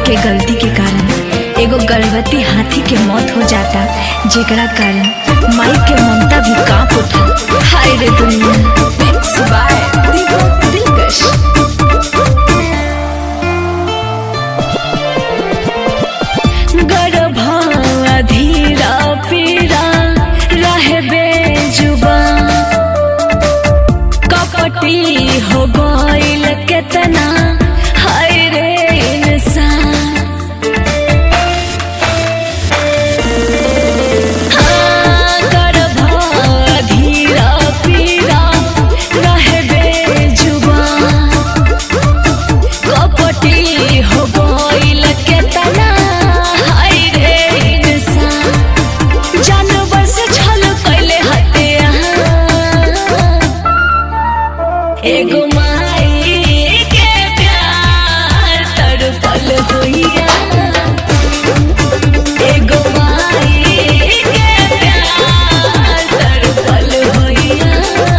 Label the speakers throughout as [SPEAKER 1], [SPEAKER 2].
[SPEAKER 1] के गलती के कारण एगो गर्भवती हाथी के मौत हो जाता, जेकरा कारण माई के ममता भी कांप उठा। हाय रे दुनिया। मिक्स बाय दीपक दिलकश। गर्भा धीरा पीरा रहे बेजुबान, कपटी हो गइल केतना हाय रे इंसान। गर्भा धीरा पीरा रहे बेजुबान, कपटी हो गइल केतना हाय रे इंसान। जानवर से छल कैले हत्या, एगो माई के प्यार तड़पल होइया, एगो माई के प्यार तड़पल होइया।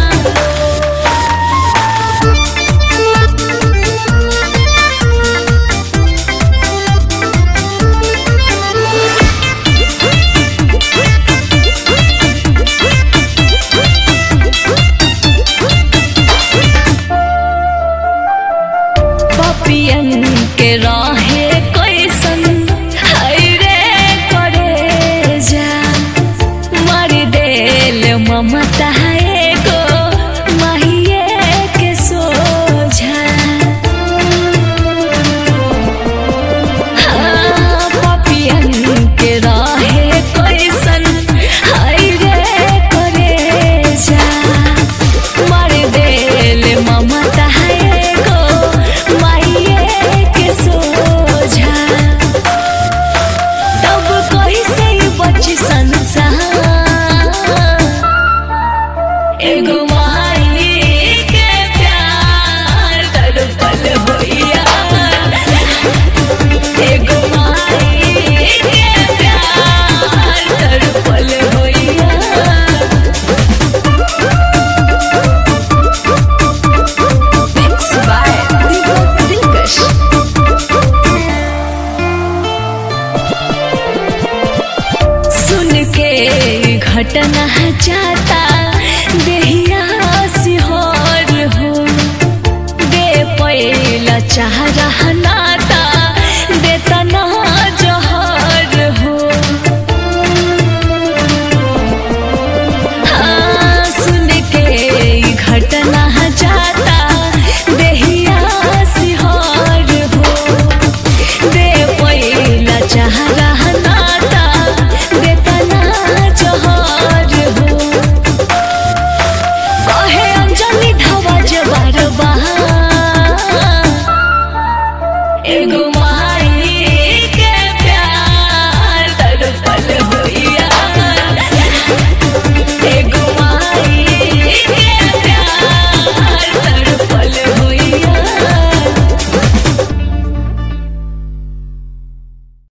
[SPEAKER 1] पपियन के राहे कैसन हाय रे करे जा, मर देल ममता एगो माहिए के सोझा। हाँ, पपियन के राहे कैसन हाय रे करे जा, मर देल ममता एगो माहिए के सोझा। तब कैसे बची संसार, एगो माई के प्यार तड़पल होइया, एगो माई के प्यार तड़पल होइया। मिक्स बाय दीपक दिलकश। सुन के घटना जाता देहिया सिहोर हो, दे पैला चाह रहा नाता देता ना जहर हो। हाँ, सुन के घटना जाता देहिया सिहोर हो, दे पैला चाह रहा नाता देता ना जहर हो। कहे अंजलि धवा जबार बहा, एगो